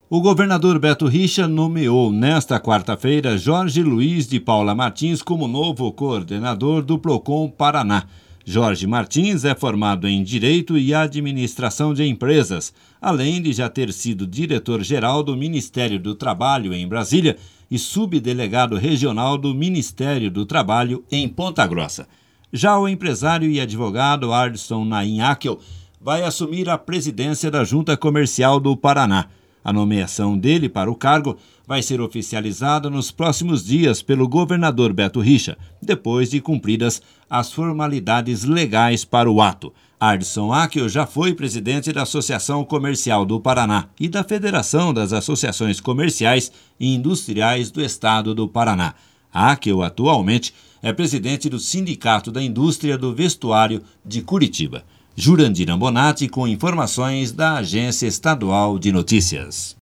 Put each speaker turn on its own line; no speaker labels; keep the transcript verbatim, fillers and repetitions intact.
O governador Beto Richa nomeou nesta quarta-feira Jorge Luiz de Paula Martins como novo coordenador do Procon Paraná. Jorge Martins é formado em Direito e Administração de Empresas, além de já ter sido diretor-geral do Ministério do Trabalho em Brasília e subdelegado regional do Ministério do Trabalho em Ponta Grossa. Já o empresário e advogado Ardson Naim Akel vai assumir a presidência da Junta Comercial do Paraná. A nomeação dele para o cargo vai ser oficializada nos próximos dias pelo governador Beto Richa, depois de cumpridas as formalidades legais para o ato. Ardson Akel já foi presidente da Associação Comercial do Paraná e da Federação das Associações Comerciais e Industriais do Estado do Paraná. Akel, atualmente, é presidente do Sindicato da Indústria do Vestuário de Curitiba. Jurandir Ambonati com informações da Agência Estadual de Notícias.